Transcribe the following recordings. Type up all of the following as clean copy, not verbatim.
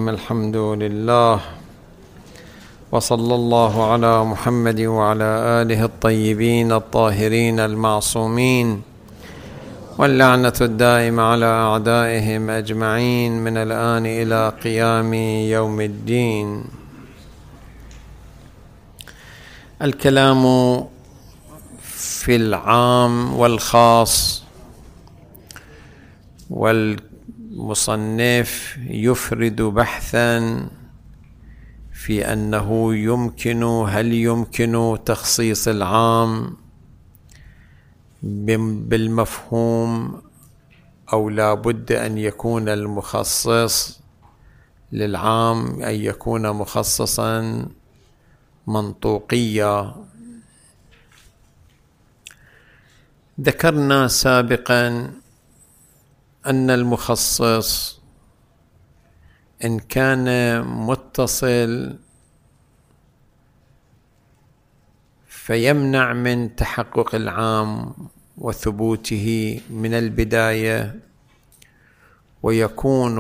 الرحيم. الحمد لله، وصلى الله على محمد وعلى آله الطيبين الطاهرين المعصومين، واللعنة الدائمة على أعدائهم أجمعين من الآن إلى قيام يوم الدين. الكلام في العام والخاص، والمصنف يفرد بحثا في أنه هل يمكن تخصيص العام بالمفهوم، أو لا بد أن يكون المخصص للعام أن يكون مخصصا منطوقيا. ذكرنا سابقا أن المخصص إن كان متصل فيمنع من تحقق العام وثبوته من البداية، ويكون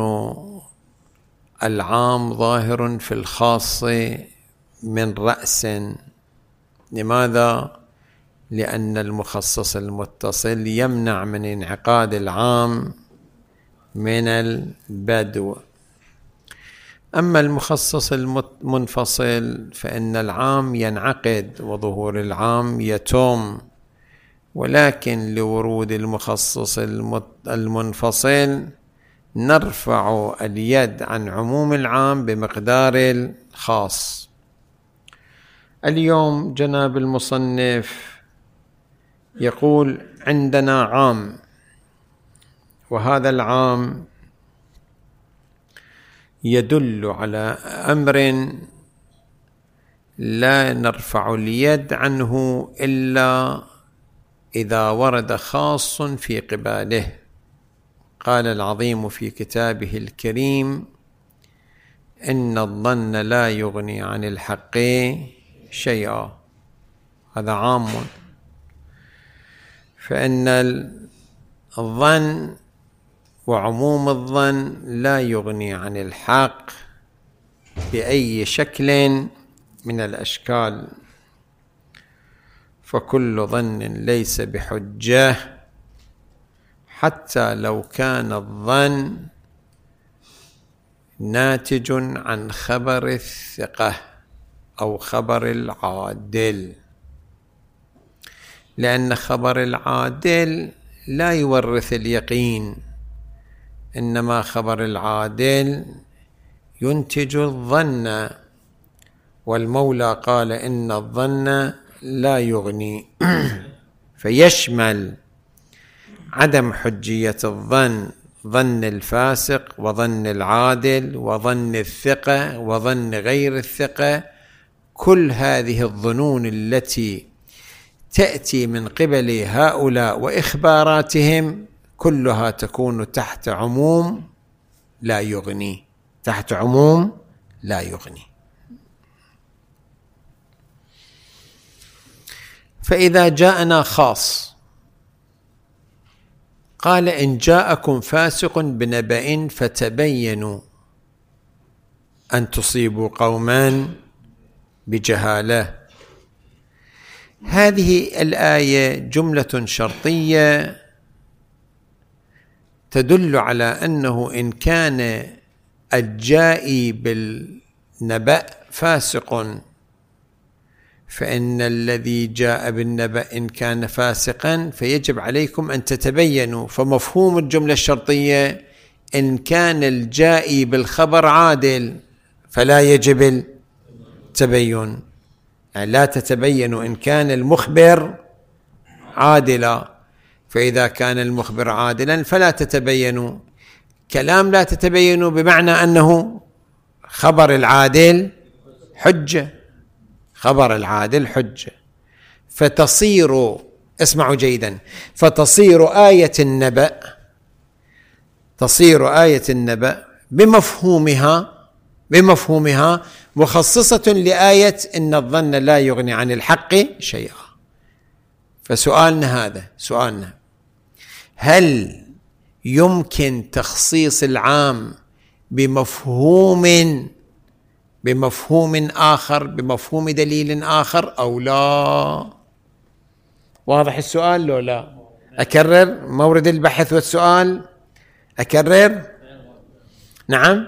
العام ظاهر في الخاص من رأس. لماذا؟ لأن المخصص المتصل يمنع من انعقاد العام من البدو. أما المخصص المنفصل فإن العام ينعقد وظهور العام يتم، ولكن لورود المخصص المنفصل نرفع اليد عن عموم العام بمقدار الخاص. اليوم جناب المصنف يقول عندنا عام، وهذا العام يدل على أمر لا نرفع اليد عنه إلا إذا ورد خاص في قباله. قال العظيم في كتابه الكريم: إن الظن لا يغني عن الحق شيئا. هذا عام، فإن الظن وعموم الظن لا يغني عن الحق بأي شكل من الأشكال، فكل ظن ليس بحجة حتى لو كان الظن ناتج عن خبر الثقة أو خبر العادل، لأن خبر العادل لا يورث اليقين، إنما خبر العادل ينتج الظن، والمولى قال إن الظن لا يغني فيشمل عدم حجية الظن، ظن الفاسق وظن العادل وظن الثقة وظن غير الثقة. كل هذه الظنون التي تأتي من قبل هؤلاء وإخباراتهم كلها تكون تحت عموم لا يغني، تحت عموم لا يغني. فإذا جاءنا خاص قال: إن جاءكم فاسق بنبأ فتبينوا أن تصيبوا قوما بجهالة. هذه الآية جملة شرطية تدل على أنه إن كان الجائي بالنبأ فاسق فإن الذي جاء بالنبأ إن كان فاسقا فيجب عليكم أن تتبينوا. فمفهوم الجملة الشرطية: إن كان الجائي بالخبر عادل فلا يجب التبين، يعني لا تتبينوا إن كان المخبر عادلا، فإذا كان المخبر عادلا فلا تتبينوا. كلام لا تتبينوا بمعنى أنه خبر العادل حجة، خبر العادل حجة، فتصير، اسمعوا جيدا، فتصير آية النبأ، تصير آية النبأ بمفهومها مخصصة لآية إن الظن لا يغني عن الحق شيئا. فسؤالنا هذا، سؤالنا: هل يمكن تخصيص العام بمفهوم آخر، بمفهوم دليل آخر أو لا؟ واضح السؤال لو لا؟ أكرر مورد البحث والسؤال، أكرر. نعم،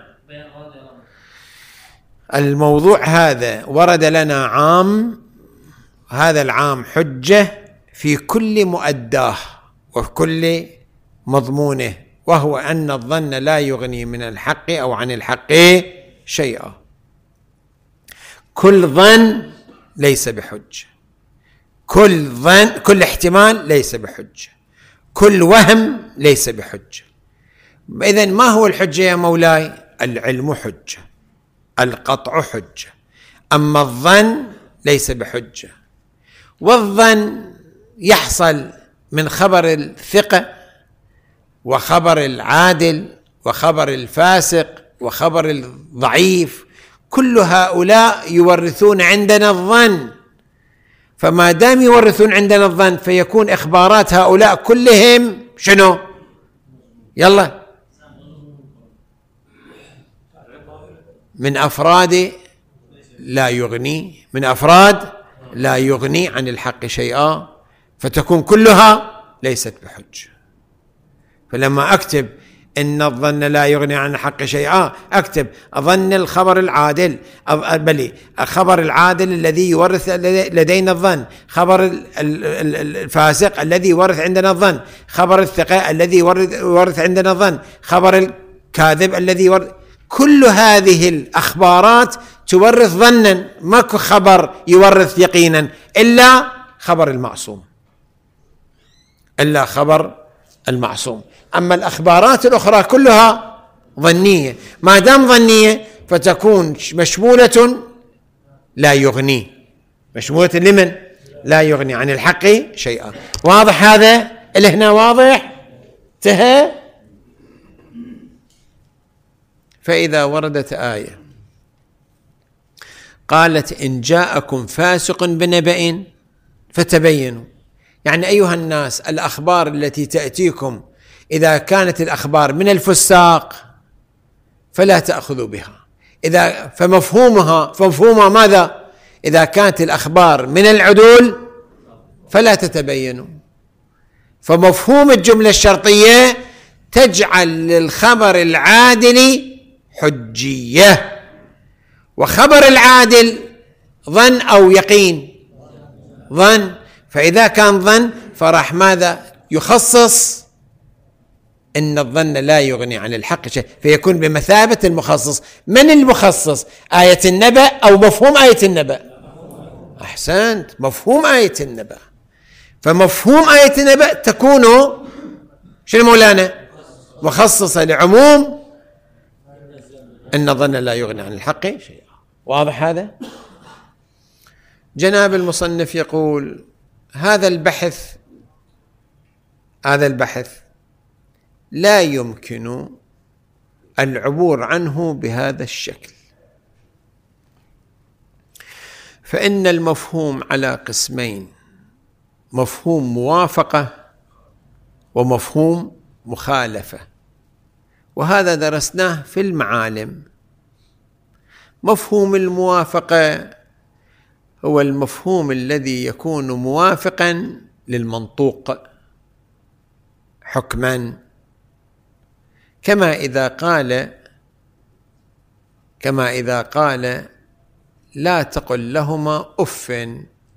الموضوع هذا ورد لنا عام، هذا العام حجة في كل مؤداه وفي كل مضمونه، وهو أن الظن لا يغني من الحق أو عن الحق شيئا. كل ظن ليس بحجة، كل احتمال ليس بحجة، كل وهم ليس بحجة. إذن ما هو الحجة يا مولاي؟ العلم حجة، القطع حجة، أما الظن ليس بحجة. والظن يحصل من خبر الثقة وخبر العادل وخبر الفاسق وخبر الضعيف، كل هؤلاء يورثون عندنا الظن. فما دام يورثون عندنا الظن فيكون إخبارات هؤلاء كلهم شنو؟ يلا، من أفراد لا يغني، من أفراد لا يغني عن الحق شيئا، فتكون كلها ليست بحجة. فلما أكتب إن الظن لا يغني عن الحق شيئا، أكتب أظن الخبر العادل، بل خبر العادل الذي يورث لدينا الظن، خبر الفاسق الذي يورث عندنا الظن، خبر الثقة الذي يورث عندنا الظن، خبر الكاذب الذي يورث. كل هذه الأخبارات تورث ظنا، ماكو خبر يورث يقينا إلا خبر المعصوم، إلا خبر المعصوم. أما الأخبارات الأخرى كلها ظنية، ما دام ظنية فتكون مشمولة لا يغني، مشمولة لمن؟ لا يغني عن الحق شيئا. واضح هذا؟ اللي هنا واضح؟ انتهى. فإذا وردت آية قالت إن جاءكم فاسق بنبأ فتبينوا، يعني أيها الناس الأخبار التي تأتيكم إذا كانت الأخبار من الفساق فلا تأخذوا بها، فمفهومها ماذا؟ إذا كانت الأخبار من العدول فلا تتبينوا. فمفهوم الجملة الشرطية تجعل للخبر العادل حجية، وخبر العادل ظن أو يقين؟ ظن. فإذا كان ظن فراح ماذا؟ يخصص إن الظن لا يغني عن الحق شيء، فيكون بمثابة المخصص. من المخصص؟ آية النبأ أو مفهوم آية النبأ؟ أحسنت، مفهوم آية النبأ. فمفهوم آية النبأ تكون شنو مولانا؟ مخصصة لعموم إن الظن لا يغني عن الحق شيئا. واضح هذا؟ جناب المصنف يقول هذا البحث لا يمكن العبور عنه بهذا الشكل، فإن المفهوم على قسمين: مفهوم موافقة ومفهوم مخالفة، وهذا درسناه في المعالم. مفهوم الموافقة هو المفهوم الذي يكون موافقا للمنطوق حكما، كما إذا قال لا تقل لهما أف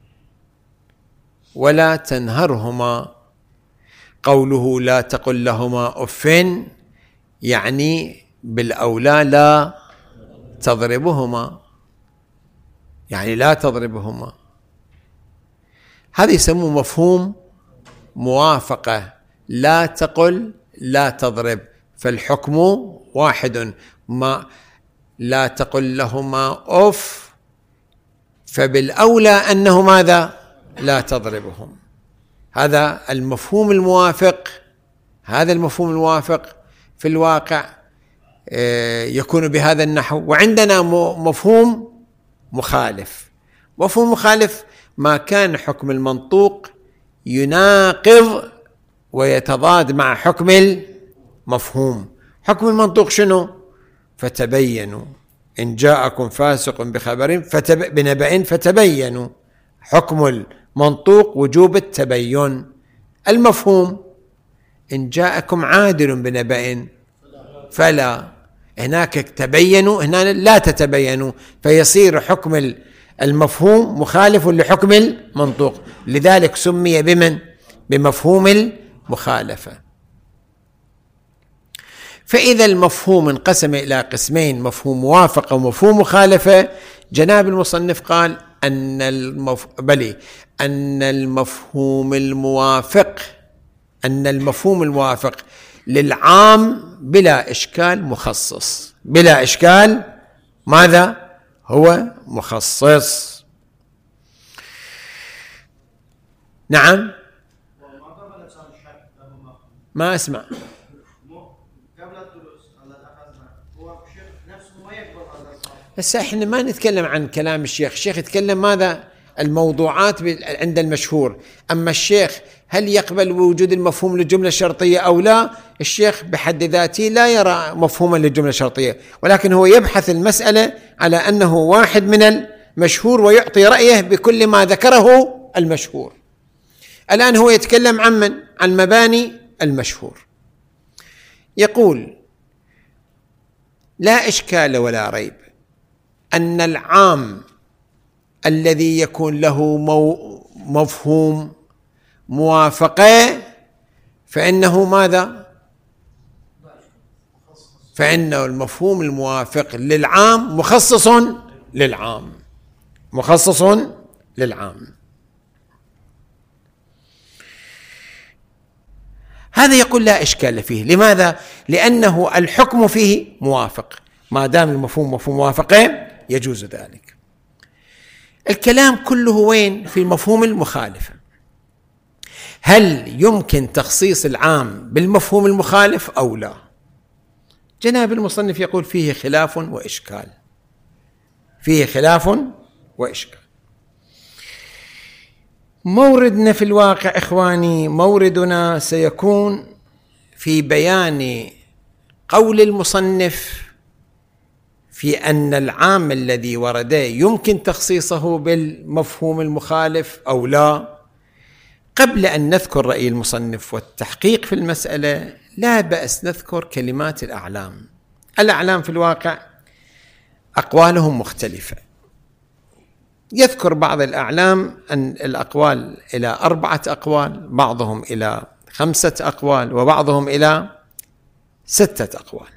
ولا تنهرهما. قوله لا تقل لهما أف يعني بالأولى لا تضربهما، يعني لا تضربهما. هذا يسموه مفهوم موافقة، لا تقل لا تضرب، فالحكم واحد، ما لا تقل لهما أف فبالأولى أنه ماذا؟ لا تضربهم. هذا المفهوم الموافق. هذا المفهوم الموافق في الواقع يكون بهذا النحو. وعندنا مفهوم مخالف. مفهوم مخالف ما كان حكم المنطوق يناقض ويتضاد مع حكم المفهوم. حكم المنطوق شنو؟ فتبينوا، إن جاءكم فاسق بنبأ فتبينوا. حكم المنطوق وجوب التبين. المفهوم إن جاءكم عادل بنبأ فلا، هناك تبينوا، هنا لا تتبينوا، فيصير حكم المفهوم مخالف لحكم المنطوق، لذلك سمي بمفهوم المخالفة. فإذا المفهوم انقسم إلى قسمين، مفهوم موافقة ومفهوم مخالفة، جناب المصنف قال أن المفهوم الموافق للعام بلا إشكال مخصص، بلا إشكال ماذا هو مخصص. نعم، ما أسمع. بس احنا ما نتكلم عن كلام الشيخ، الشيخ يتكلم ماذا الموضوعات عند المشهور. أما الشيخ هل يقبل وجود المفهوم للجملة الشرطية أو لا؟ الشيخ بحد ذاته لا يرى مفهوما للجملة الشرطية، ولكن هو يبحث المسألة على أنه واحد من المشهور ويعطي رأيه بكل ما ذكره المشهور. الآن هو يتكلم عن مباني المشهور. يقول لا إشكال ولا ريب أن العام الذي يكون له مفهوم موافقة فإنه ماذا؟ فإنه المفهوم الموافق للعام مخصص للعام، مخصص للعام. هذا يقول لا إشكال فيه. لماذا؟ لأنه الحكم فيه موافق، ما دام المفهوم مفهوم موافقة يجوز ذلك. الكلام كله وين؟ في المفهوم المخالف. هل يمكن تخصيص العام بالمفهوم المخالف أو لا؟ جناب المصنف يقول فيه خلاف وإشكال، فيه خلاف وإشكال. موردنا في الواقع إخواني، موردنا سيكون في بيان قول المصنف في أن العام الذي ورد يمكن تخصيصه بالمفهوم المخالف أو لا. قبل أن نذكر رأي المصنف والتحقيق في المسألة لا بأس نذكر كلمات الأعلام. الأعلام في الواقع أقوالهم مختلفة. يذكر بعض الأعلام أن الأقوال إلى 4 أقوال، بعضهم إلى 5 أقوال، وبعضهم إلى 6 أقوال.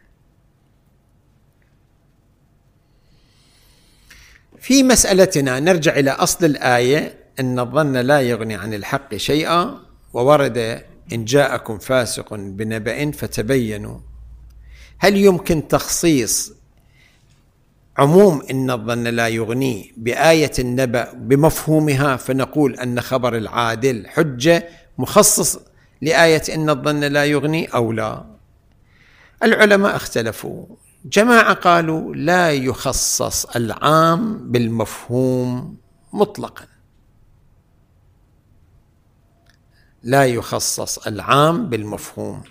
في مسألتنا نرجع إلى أصل الآية أن الظن لا يغني عن الحق شيئا، وورد إن جاءكم فاسق بنبأ فتبينوا. هل يمكن تخصيص عموم إن الظن لا يغني بآية النبأ بمفهومها فنقول أن خبر العادل حجة مخصص لآية إن الظن لا يغني أو لا؟ العلماء اختلفوا. جماعة قالوا لا يخصص العام بالمفهوم مطلقا، لا يخصص العام بالمفهوم.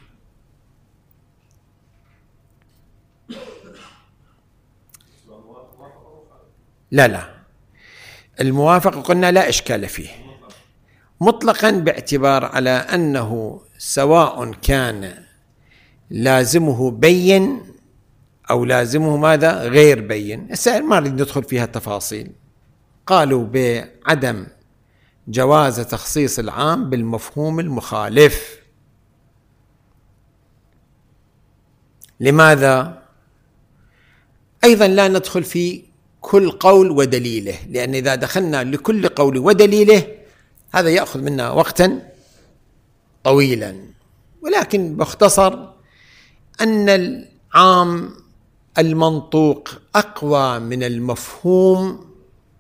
لا الموافق قلنا لا إشكال فيه مطلقا، باعتبار على أنه سواء كان لازمه بين أو لازمه ماذا غير بين. ما نريد ندخل فيها التفاصيل. قالوا بعدم جواز تخصيص العام بالمفهوم المخالف. لماذا؟ أيضا لا ندخل في كل قول ودليله، لأن إذا دخلنا لكل قول ودليله هذا يأخذ منا وقتا طويلا. ولكن باختصر أن العام المنطوق أقوى من المفهوم،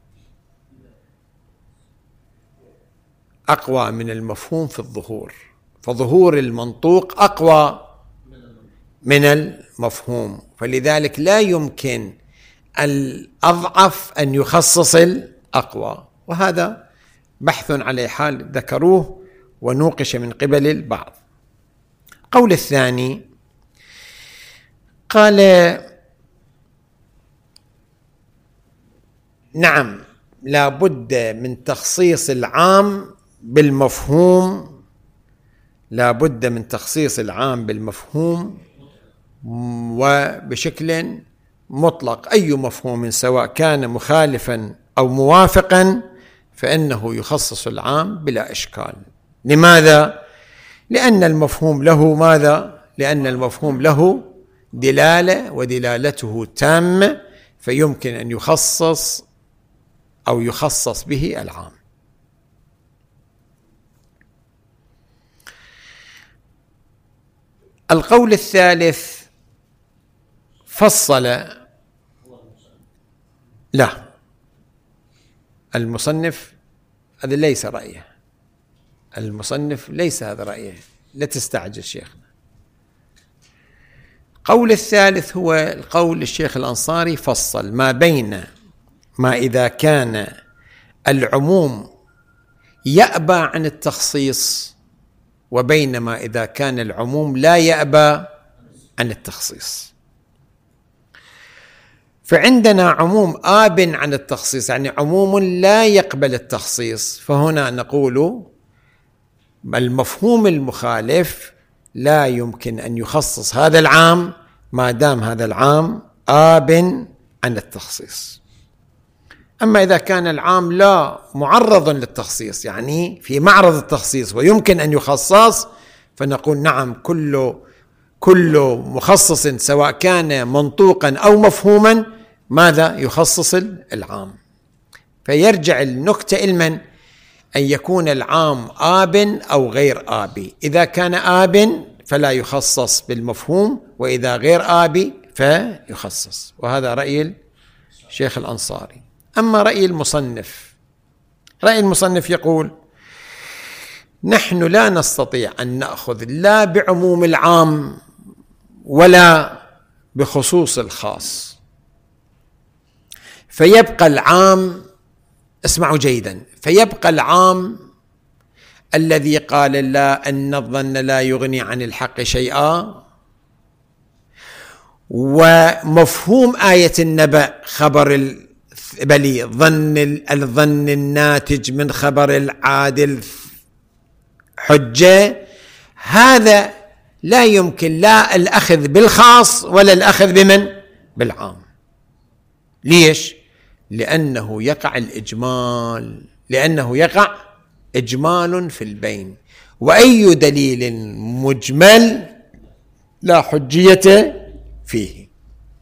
أقوى من المفهوم في الظهور، فظهور المنطوق أقوى من المفهوم، فلذلك لا يمكن الأضعف أن يخصص الأقوى. وهذا بحث على حال ذكروه ونوقش من قبل البعض. قول الثاني قال نعم، لا بد من تخصيص العام بالمفهوم، لا بد من تخصيص العام بالمفهوم وبشكل مطلق. أي مفهوم سواء كان مخالفا أو موافقا فإنه يخصص العام بلا إشكال. لماذا؟ لأن المفهوم له ماذا؟ لأن المفهوم له دلالة ودلالته تامة، فيمكن أن يخصص أو يخصص به العام. القول الثالث فصل، لا، المصنف هذا ليس رأيه، المصنف ليس هذا رأيه، لا تستعجل شيخنا. القول الثالث هو القول الشيخ الأنصاري، فصل ما بين ما إذا كان العموم يأبى عن التخصيص وبين ما إذا كان العموم لا يأبى عن التخصيص. فعندنا عموم آب عن التخصيص، يعني عموم لا يقبل التخصيص، فهنا نقول المفهوم المخالف لا يمكن أن يخصص هذا العام ما دام هذا العام آب عن التخصيص. أما إذا كان العام لا معرض للتخصيص، يعني في معرض التخصيص ويمكن أن يخصص، فنقول نعم كل مخصص سواء كان منطوقا أو مفهوما ماذا يخصص العام. فيرجع النكتة إلمن أن يكون العام آب أو غير آبي. إذا كان آب فلا يخصص بالمفهوم، وإذا غير آبي فيخصص، وهذا رأي الشيخ الأنصاري. أما رأي المصنف، رأي المصنف يقول نحن لا نستطيع أن نأخذ لا بعموم العام ولا بخصوص الخاص، فيبقى العام، اسمعوا جيدا، فيبقى العام الذي قال الله أن الظن لا يغني عن الحق شيئا، ومفهوم آية النبأ خبر بلي الظن الناتج من خبر العادل حجة، هذا لا يمكن لا الأخذ بالخاص ولا الأخذ بمن؟ بالعام. ليش؟ لأنه يقع الإجمال، لأنه يقع إجمال في البين، وأي دليل مجمل لا حجية فيه.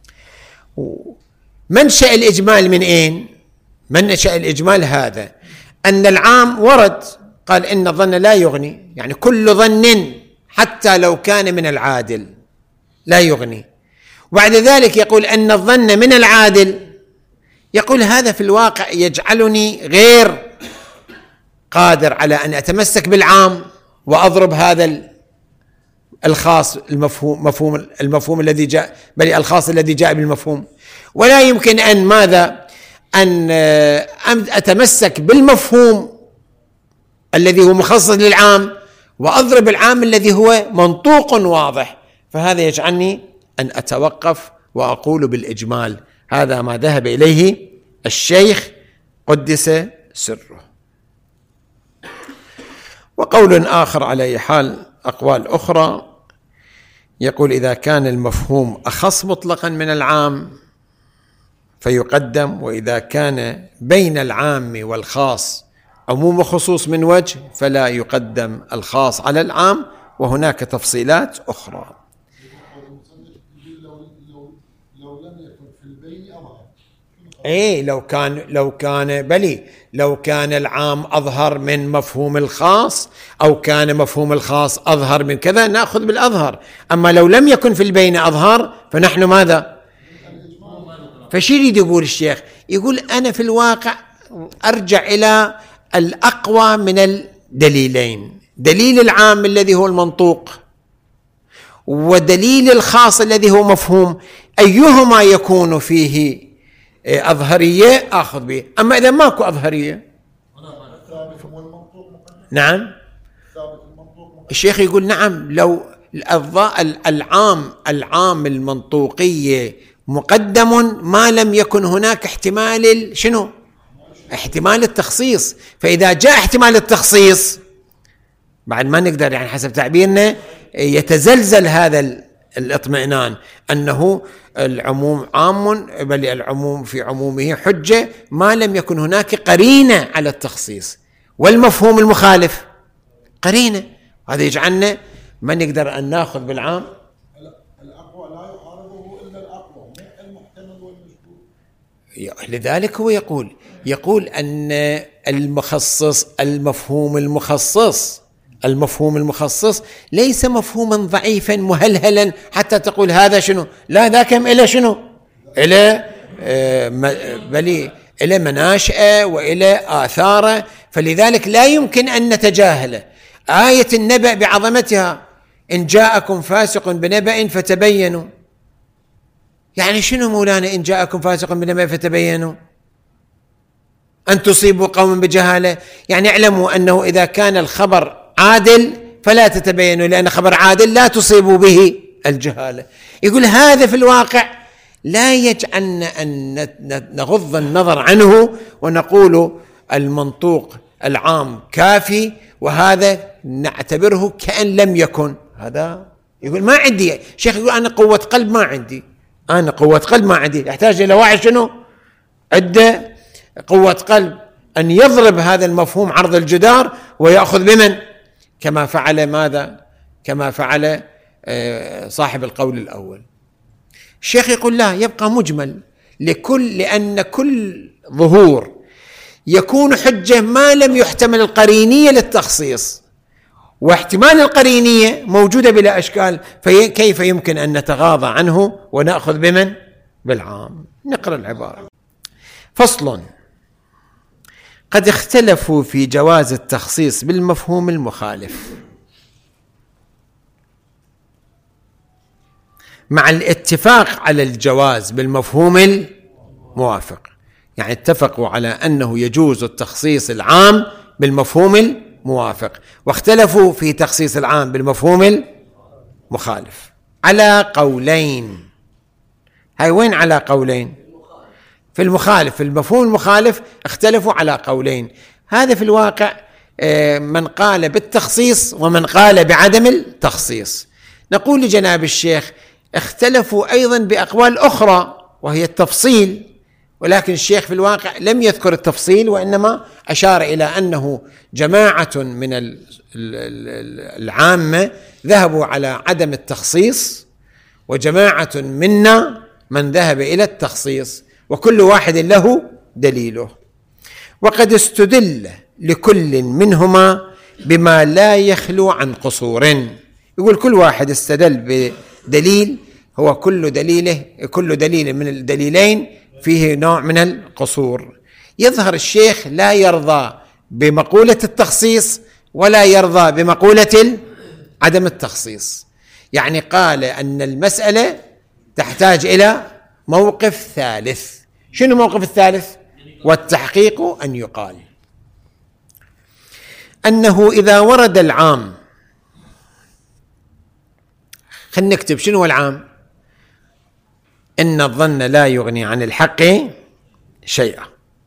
منشأ الإجمال من أين؟ منشأ الإجمال هذا أن العام ورد قال إن الظن لا يغني، يعني كل ظن حتى لو كان من العادل لا يغني، وبعد ذلك يقول أن الظن من العادل، يقول هذا في الواقع يجعلني غير قادر على أن أتمسك بالعام وأضرب هذا الخاص المفهوم الذي جاء، بل الخاص الذي جاء بالمفهوم، ولا يمكن أن ماذا؟ أن أتمسك بالمفهوم الذي هو مخصص للعام وأضرب العام الذي هو منطوق واضح، فهذا يجعلني أن أتوقف وأقول بالإجمال. هذا ما ذهب إليه الشيخ قدس سره. وقول آخر على أي حال، أقوال أخرى، يقول إذا كان المفهوم أخص مطلقا من العام فيقدم، وإذا كان بين العام والخاص عموم وخصوص من وجه فلا يقدم الخاص على العام، وهناك تفصيلات أخرى. ايه لو كان العام اظهر من مفهوم الخاص، او كان مفهوم الخاص اظهر من كذا ناخذ بالاظهر، اما لو لم يكن في البين اظهر فنحن ماذا؟ فشي يريد يقول الشيخ؟ يقول انا في الواقع ارجع الى الاقوى من الدليلين، دليل العام الذي هو المنطوق ودليل الخاص الذي هو مفهوم، ايهما يكون فيه أظهرية أخذ به. أما إذا ماكو أظهرية، نعم، الشيخ يقول نعم، لو العام المنطوقية مقدم ما لم يكن هناك احتمال شنو؟ احتمال التخصيص. فإذا جاء احتمال التخصيص بعد ما نقدر يعني حسب تعبيرنا يتزلزل هذا الاطمئنان أنه العموم عام، بل العموم في عمومه حجة ما لم يكن هناك قرينة على التخصيص، والمفهوم المخالف قرينة. هذا يجعلنا ما نقدر أن نأخذ بالعام. الأقوى لا يعارضه إلا الأقوى، المحتمل والمشبوه. لذلك هو يقول أن المفهوم المخصص ليس مفهوما ضعيفا مهلهلا حتى تقول هذا شنو، لا ذاك إلى شنو، بل إلى مناشئة وإلى آثاره. فلذلك لا يمكن أن نتجاهله. آية النبأ بعظمتها، إن جاءكم فاسق بنبأ فتبينوا، يعني شنو مولانا إن جاءكم فاسق بنبأ فتبينوا؟ أن تصيبوا قوم بجهالة، يعني اعلموا أنه إذا كان الخبر عادل فلا تتبينوا، لأن خبر عادل لا تصيبوا به الجهالة. يقول هذا في الواقع لا يجعلنا أن نغض النظر عنه ونقول المنطوق العام كافي وهذا نعتبره كأن لم يكن. هذا يقول ما عندي شيخ، يقول أنا قوة قلب ما عندي، يحتاج إلى واحد شنو عنده قوة قلب أن يضرب هذا المفهوم عرض الجدار ويأخذ بمن، كما فعل صاحب القول الأول. الشيخ يقول لا، يبقى مجمل لأن كل ظهور يكون حجة ما لم يحتمل القرينية للتخصيص، واحتمال القرينية موجودة بلا أشكال، فكيف يمكن أن نتغاضى عنه ونأخذ بمن؟ بالعام. نقرأ العبارة. فصل: قد اختلفوا في جواز التخصيص بالمفهوم المخالف مع الاتفاق على الجواز بالمفهوم الموافق. يعني اتفقوا على أنه يجوز التخصيص العام بالمفهوم الموافق، واختلفوا في تخصيص العام بالمفهوم المخالف على قولين. هاي وين على قولين؟ في المخالف، في المفهوم المخالف اختلفوا على قولين. هذا في الواقع من قال بالتخصيص ومن قال بعدم التخصيص. نقول لجناب الشيخ اختلفوا أيضا بأقوال أخرى وهي التفصيل، ولكن الشيخ في الواقع لم يذكر التفصيل، وإنما أشار إلى أنه جماعة من العامة ذهبوا على عدم التخصيص، وجماعة منا من ذهب إلى التخصيص، وكل واحد له دليله. وقد استدل لكل منهما بما لا يخلو عن قصور. يقول كل واحد استدل بدليل، هو كل دليل من الدليلين فيه نوع من القصور. يظهر الشيخ لا يرضى بمقولة التخصيص ولا يرضى بمقولة عدم التخصيص، يعني قال أن المسألة تحتاج إلى موقف ثالث. شنو موقف الثالث؟ والتحقيق أن يقال أنه إذا ورد العام، خلينا نكتب شنو العام: إن الظن لا يغني عن الحق شيئا،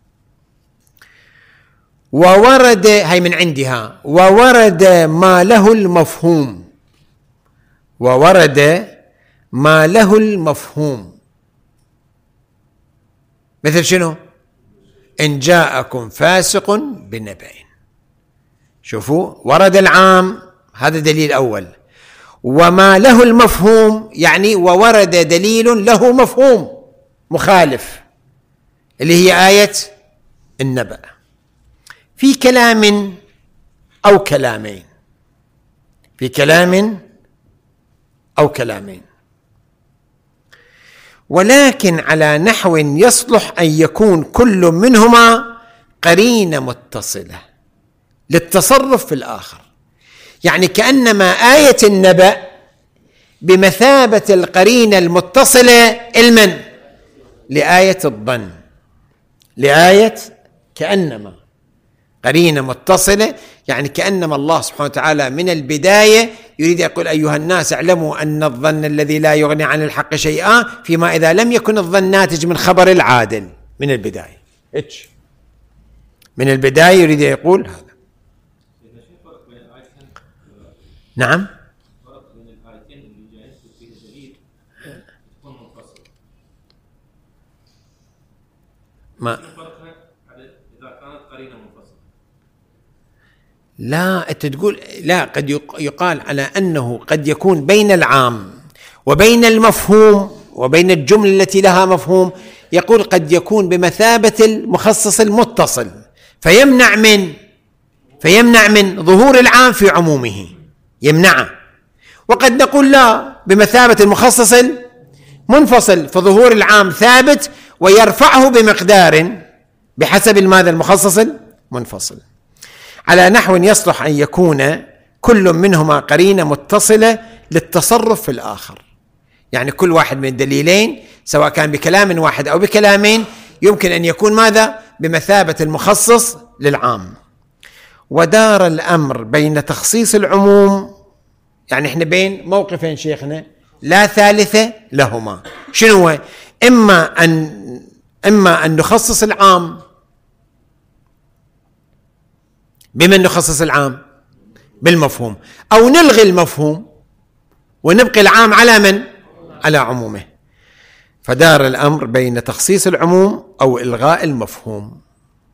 وورد، هي من عندها، وورد ما له المفهوم، وورد ما له المفهوم، مثل شنو؟ إن جاءكم فاسق بنبأ. شوفوا، ورد العام، هذا دليل أول. وما له المفهوم يعني وورد دليل له مفهوم مخالف، اللي هي آية النبأ، في كلام أو كلامين، في كلام أو كلامين، ولكن على نحو يصلح أن يكون كل منهما قرينة متصلة للتصرف في الآخر. يعني كأنما آية النبأ بمثابة القرينة المتصلة المن لآية الظن، لآية كأنما قرينة متصلة، يعني كأنما الله سبحانه وتعالى من البداية يريد يقول أيها الناس اعلموا أن الظن الذي لا يغني عن الحق شيئا، فيما إذا لم يكن الظن ناتج من خبر العادل من البداية. من البداية يريد يقول هذا. نعم. ما لا أنت تقول لا، قد يقال على أنه قد يكون بين العام وبين المفهوم وبين الجملة التي لها مفهوم، يقول قد يكون بمثابة المخصص المتصل فيمنع من ظهور العام في عمومه، يمنعه. وقد نقول لا، بمثابة المخصص المنفصل، فظهور العام ثابت ويرفعه بمقدار بحسب ماذا المخصص المنفصل، على نحو يصلح أن يكون كل منهما قرينة متصلة للتصرف في الآخر. يعني كل واحد من الدليلين سواء كان بكلام واحد أو بكلامين يمكن أن يكون ماذا؟ بمثابة المخصص للعام. ودار الأمر بين تخصيص العموم، يعني احنا بين موقفين شيخنا لا ثالث لهما. شنو هو؟ إما أن نخصص العام. بمن نخصص العام؟ بالمفهوم، أو نلغي المفهوم ونبقي العام على من؟ على عمومه. فدار الأمر بين تخصيص العموم أو إلغاء المفهوم.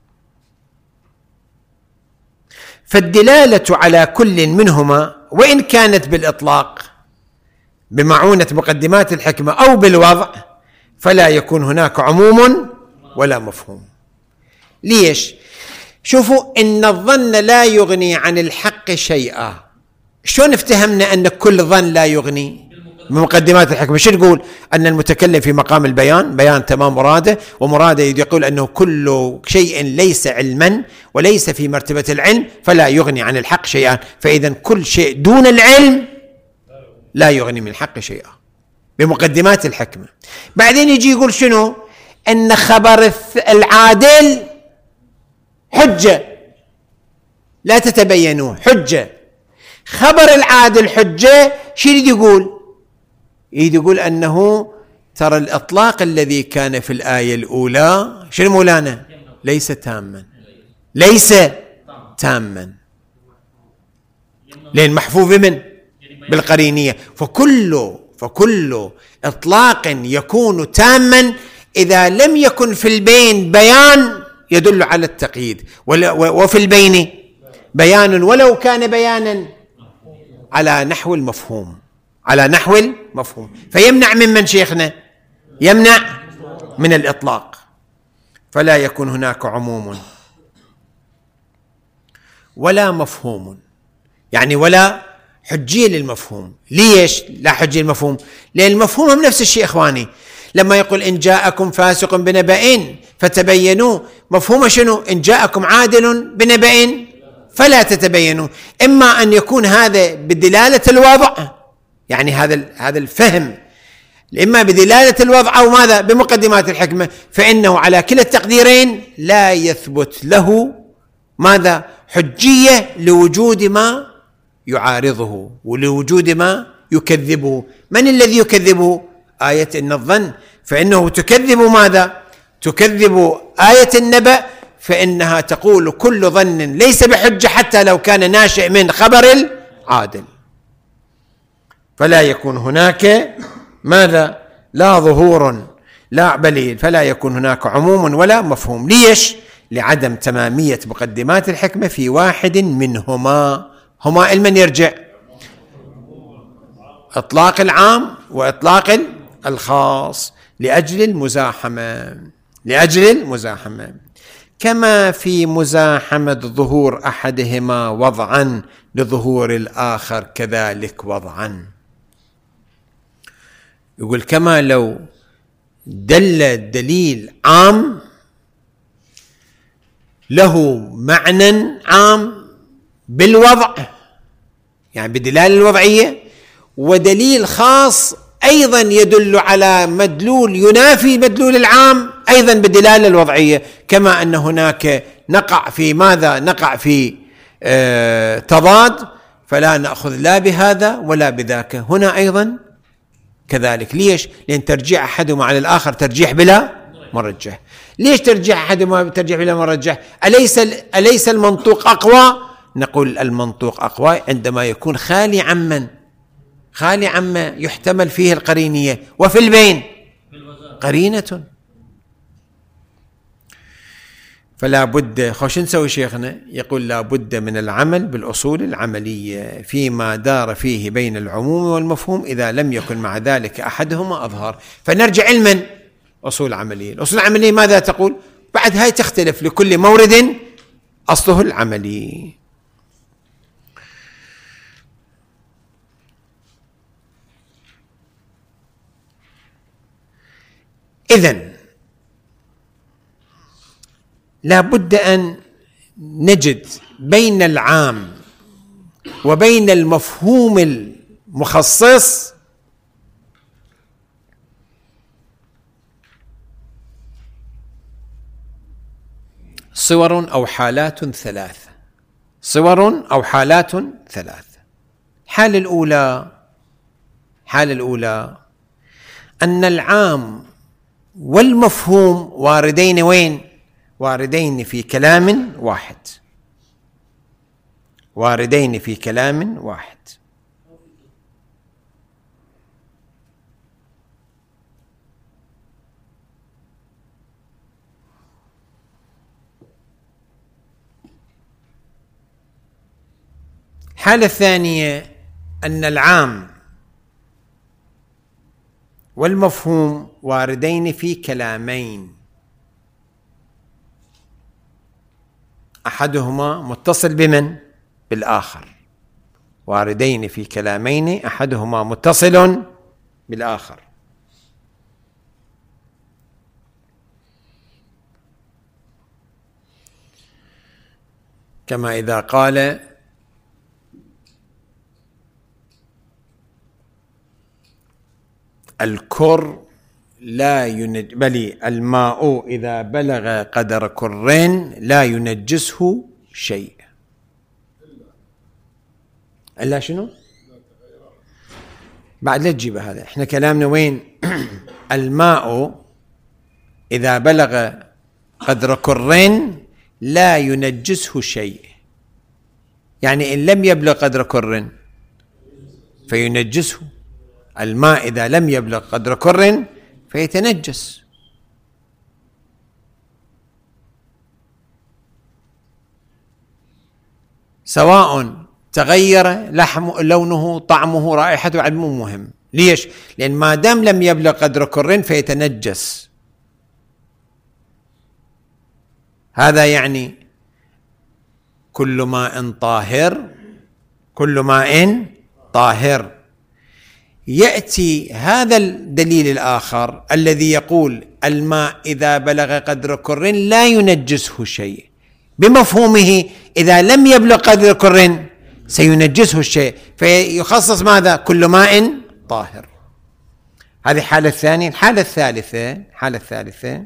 فالدلالة على كل منهما وإن كانت بالإطلاق بمعونة مقدمات الحكمة أو بالوضع فلا يكون هناك عموم ولا مفهوم. ليش؟ شوفوا، إن الظن لا يغني عن الحق شيئا. شلون افتهمنا أن كل ظن لا يغني؟ بمقدمات الحكمة. شو تقول؟ أن المتكلم في مقام البيان، بيان تمام مراده، ومراده يقول أنه كل شيء ليس علما وليس في مرتبة العلم فلا يغني عن الحق شيئا. فإذا كل شيء دون العلم لا يغني من الحق شيئا بمقدمات الحكمة. بعدين يجي يقول شنو؟ أن خبر العادل حجة لا تتبينوا، حجة. خبر العادل حجة. شو يريد يقول؟ يريد يقول أنه ترى الإطلاق الذي كان في الآية الأولى شنو مولانا؟ ليس تاما، ليس تاما، لأن محفوظ بمن؟ بالقرينية. فكل إطلاق يكون تاما إذا لم يكن في البين بيان يدل على التقييد، وفي البين بيان ولو كان بيانا على نحو المفهوم، على نحو المفهوم. فيمنع من شيخنا؟ يمنع من الإطلاق. فلا يكون هناك عموم ولا مفهوم، يعني ولا حجية للمفهوم. ليش لا حجية للمفهوم؟ لأن المفهوم هم نفس الشيء إخواني. لما يقول إن جاءكم فاسق بنبأ فتبينوا، مفهوم شنو؟ إن جاءكم عادل بنبأ فلا تتبينوا. إما أن يكون هذا بدلالة الوضع، يعني هذا الفهم إما بدلالة الوضع أو ماذا؟ بمقدمات الحكمة. فإنه على كلا التقديرين لا يثبت له ماذا؟ حجية لوجود ما يعارضه ولوجود ما يكذبه. من الذي يكذبه؟ آية إن الظن. فإنه تكذب ماذا؟ تكذب آية النبأ، فإنها تقول كل ظن ليس بحجة حتى لو كان ناشئ من خبر العادل. فلا يكون هناك ماذا؟ لا ظهور، لا بل فلا يكون هناك عموم ولا مفهوم. ليش؟ لعدم تمامية مقدمات الحكمة في واحد منهما. هما المن يرجع؟ إطلاق العام وإطلاق الخاص لأجل المزاحمة، كما في مزاحمة ظهور أحدهما وضعا لظهور الآخر كذلك وضعا. يقول كما لو دل الدليل عام له معنى عام بالوضع، يعني بالدلالة الوضعية، ودليل خاص أيضا يدل على مدلول ينافي مدلول العام أيضا بالدلالة الوضعية. كما أن هناك نقع في ماذا؟ نقع في تضاد، فلا نأخذ لا بهذا ولا بذاك. هنا أيضا كذلك. ليش؟ لأن ترجيح أحدهما على الآخر ترجيح بلا مرجح. ليش ترجع أحدهما ترجع إلى مرجح؟ أليس المنطوق أقوى؟ نقول المنطوق أقوى عندما يكون خالي عما يحتمل فيه القرينية، وفي البين قرينة. فلا بد، خوش نسوي شيخنا يقول لا بد من العمل بالأصول العملية فيما دار فيه بين العموم والمفهوم إذا لم يكن مع ذلك أحدهما أظهر. فنرجع علما أصول عملية. الأصول العملية ماذا تقول؟ بعد هاي تختلف لكل مورد أصله العملي. إذن لا بد أن نجد بين العام وبين المفهوم المخصص صور أو حالات ثلاثة. الحالة الأولى أن العام والمفهوم واردين وين؟ واردين في كلام واحد. الحالة الثانية أن العام والمفهوم واردين في كلامين، أحدهما متصل بمن؟ بالآخر. واردين في كلامين أحدهما متصل بالآخر. كما إذا قال الكر لا بل الماء إذا بلغ قدر كرين لا ينجسه شيء. إلا شنو؟ بعد لا تجيب هذا، احنا كلامنا وين؟ الماء إذا بلغ قدر كرين لا ينجسه شيء، يعني إن لم يبلغ قدر كر فينجسه. الماء إذا لم يبلغ قدر كر فيتنجس. سواء تغير لونه، طعمه، رائحته، علمه مهم. ليش؟ لأن ما دام لم يبلغ قدر كر فيتنجس. هذا يعني كل ماء طاهر. يأتي هذا الدليل الآخر الذي يقول الماء إذا بلغ قدر كر لا ينجسه شيء، بمفهومه إذا لم يبلغ قدر كر سينجسه الشيء، فيخصص ماذا؟ كل ماء طاهر. هذه الحالة الثانية. الحالة الثالثة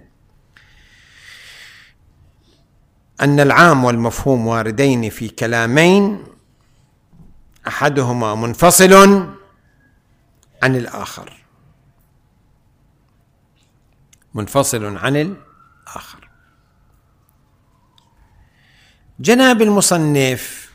أن العام والمفهوم واردين في كلامين أحدهما منفصل عن الآخر. جناب المصنف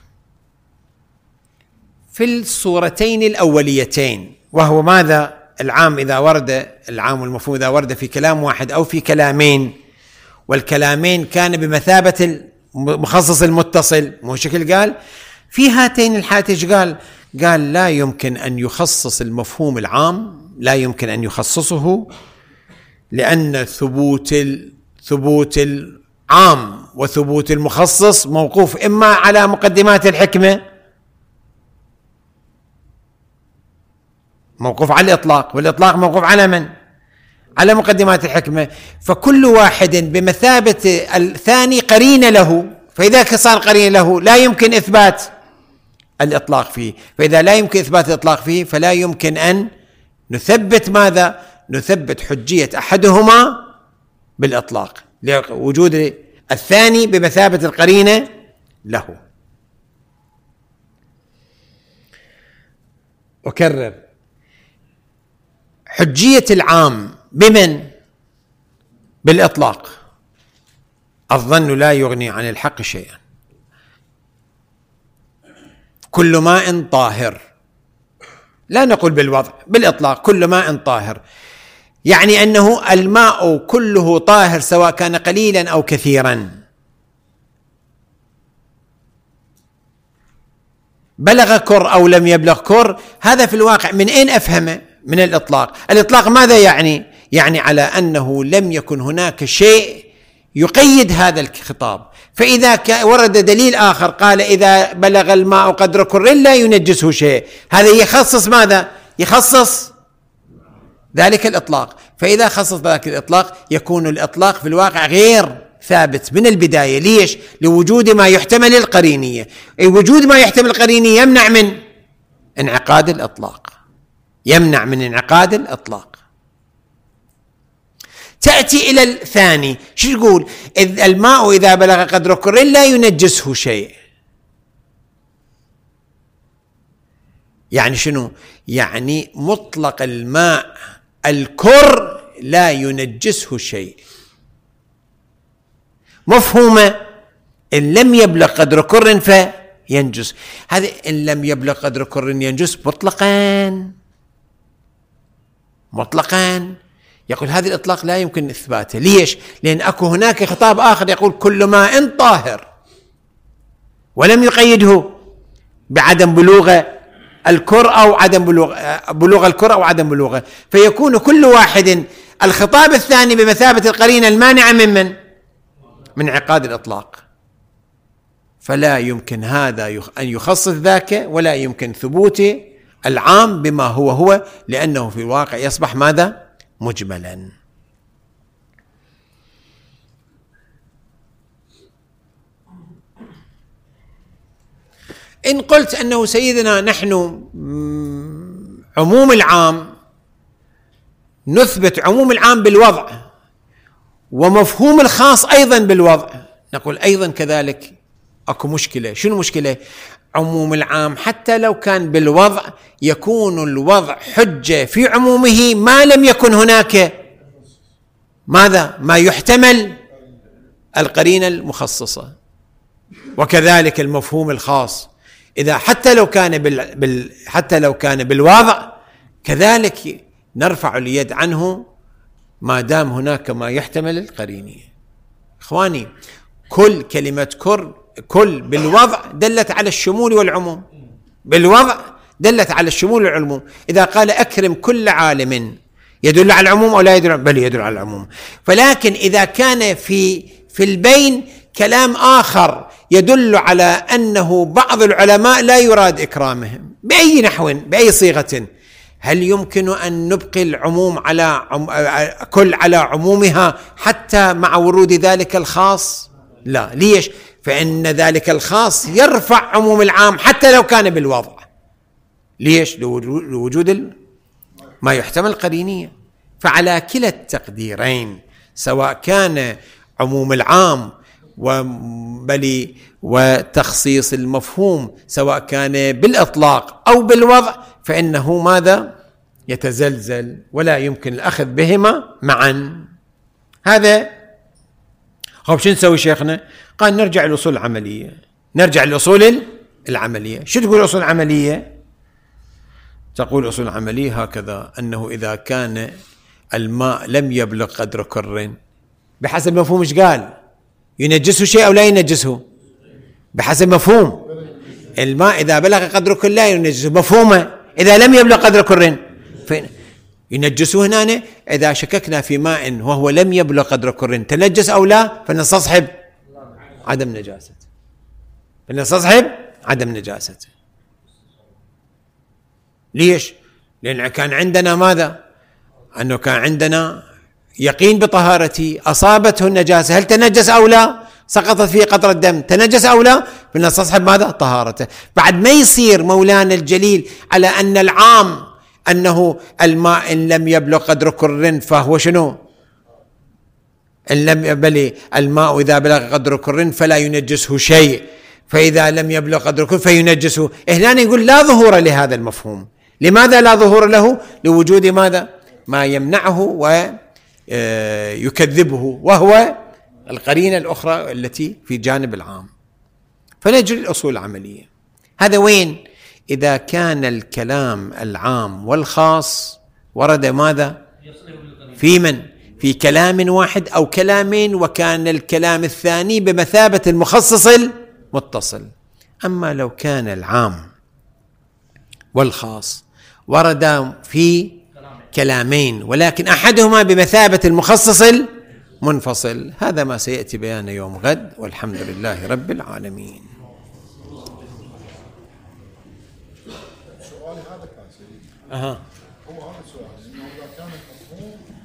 في الصورتين الأوليتين، وهو ماذا؟ العام إذا ورد، العام والمفهوم إذا ورد في كلام واحد أو في كلامين، والكلامين كان بمثابة المخصص المتصل، مو شكل قال في هاتين الحالتين. قال لا يمكن أن يخصص المفهوم العام، لا يمكن أن يخصصه، لأن ثبوت العام وثبوت المخصص موقوف إما على مقدمات الحكمة، موقوف على الإطلاق، والإطلاق موقوف على من؟ على مقدمات الحكمة. فكل واحد بمثابة الثاني قرين له، فإذا صار قرين له لا يمكن إثبات الإطلاق فيه، فإذا لا يمكن إثبات الإطلاق فيه فلا يمكن أن نثبت ماذا؟ نثبت حجية أحدهما بالإطلاق، لوجود الثاني بمثابة القرينة له. أكرر، حجية العام بمن؟ بالإطلاق الظن لا يغني عن الحق شيئا. كل ماء طاهر، لا نقول بالوضع، بالإطلاق كل ماء طاهر، يعني أنه الماء كله طاهر سواء كان قليلا أو كثيرا. بلغ كر أو لم يبلغ كر، هذا في الواقع من أين أفهمه؟ من الإطلاق. الإطلاق ماذا يعني؟ يعني على أنه لم يكن هناك شيء يقيد هذا الخطاب. فإذا ورد دليل آخر قال إذا بلغ الماء قدر كر لا ينجسه شيء، هذا يخصص ماذا؟ يخصص ذلك الإطلاق. فإذا خصص ذلك الإطلاق يكون الإطلاق في الواقع غير ثابت من البداية. ليش؟ لوجود ما يحتمل القرينية. وجود ما يحتمل القرينية يمنع من انعقاد الإطلاق، يمنع من انعقاد الإطلاق. تأتي إلى الثاني، شو يقول؟ الماء إذا بلغ قدر كر لا ينجسه شيء. يعني شنو؟ يعني مطلق الماء الكر لا ينجسه شيء. مفهومه إن لم يبلغ قدر كر فينجس. هذا إن لم يبلغ قدر كر ينجس مطلقا مطلقا. يقول هذا الإطلاق لا يمكن إثباته. ليش؟ لأن أكو هناك خطاب آخر يقول كل ماء طاهر، ولم يقيده بعدم بلوغ الكر أو عدم بلوغ الكر أو عدم بلوغه، فيكون كل واحد الخطاب الثاني بمثابة القرينة المانعة من انعقاد الإطلاق. فلا يمكن هذا أن يخصص ذاك، ولا يمكن ثبوت العام بما هو، لأنه في الواقع يصبح ماذا؟ مجملا. إن قلت أنه سيدنا نحن عموم العام نثبت عموم العام بالوضع ومفهوم الخاص أيضا بالوضع، نقول أيضا كذلك أكو مشكلة. شنو المشكلة؟ عموم العام حتى لو كان بالوضع يكون الوضع حجة في عمومه ما لم يكن هناك ماذا؟ ما يحتمل القرينة المخصصة. وكذلك المفهوم الخاص إذا حتى لو كان بالوضع كذلك نرفع اليد عنه ما دام هناك ما يحتمل القرينة. إخواني، كل كلمة كل بالوضع دلت على الشمول والعموم، بالوضع دلت على الشمول والعموم. إذا قال أكرم كل عالم يدل على العموم أو لا يدل؟ بل يدل على العموم. فلكن إذا كان في البين كلام آخر يدل على أنه بعض العلماء لا يراد إكرامهم بأي نحو بأي صيغة، هل يمكن أن نبقي العموم كل على عمومها حتى مع ورود ذلك الخاص؟ لا. ليش؟ فإن ذلك الخاص يرفع عموم العام حتى لو كان بالوضع. ليش؟ لوجود ما يحتمل قرينية. فعلى كلا التقديرين سواء كان عموم العام وتخصيص المفهوم سواء كان بالإطلاق أو بالوضع فإنه ماذا؟ يتزلزل ولا يمكن الأخذ بهما معا. هذا خب شو نسوي شيخنا؟ قال نرجع للأصول العملية. نرجع للأصول العملية. شو تقول الأصول العملية؟ تقول الأصول العملية هكذا: أنه إذا كان الماء لم يبلغ قدر كر بحسب مفهوم ايش قال؟ ينجسه شيء أو لا ينجسه؟ بحسب مفهوم الماء إذا بلغ قدر كر لا ينجسه. مفهومه إذا لم يبلغ قدر كر ينجسه. هنا إذا شككنا في ماء وهو لم يبلغ قدر كر تنجس أو لا فنستصحب عدم نجاسته، ليش؟ لأن كان عندنا ماذا؟ أنه كان عندنا يقين بطهارته، أصابته النجاسة، هل تنجس أو لا؟ سقطت فيه قطرة دم، تنجس أو لا؟ فنستصحب ماذا؟ طهارته. بعد ما يصير مولانا الجليل على أن العام أنه الماء إن لم يبلغ قدر كر فهو شنو؟ إن لم يبلغ الماء إذا بلغ قدر كر فلا ينجسه شيء، فإذا لم يبلغ قدر كر فينجسه. هنا يقول لا ظهور لهذا المفهوم. لماذا لا ظهور له؟ لوجود ماذا؟ ما يمنعه يكذبه، وهو القرينة الأخرى التي في جانب العام. فنجري الأصول العملية. هذا وين؟ إذا كان الكلام العام والخاص ورد ماذا؟ في من؟ في كلام واحد أو كلامين، وكان الكلام الثاني بمثابة المخصص المتصل. أما لو كان العام والخاص ورد في كلامين، ولكن أحدهما بمثابة المخصص المنفصل، هذا ما سيأتي بيانه يوم غد، والحمد لله رب العالمين. سؤالي هذا كان سيدي. أها. هو هذا السؤال، إنه إذا كان المفهوم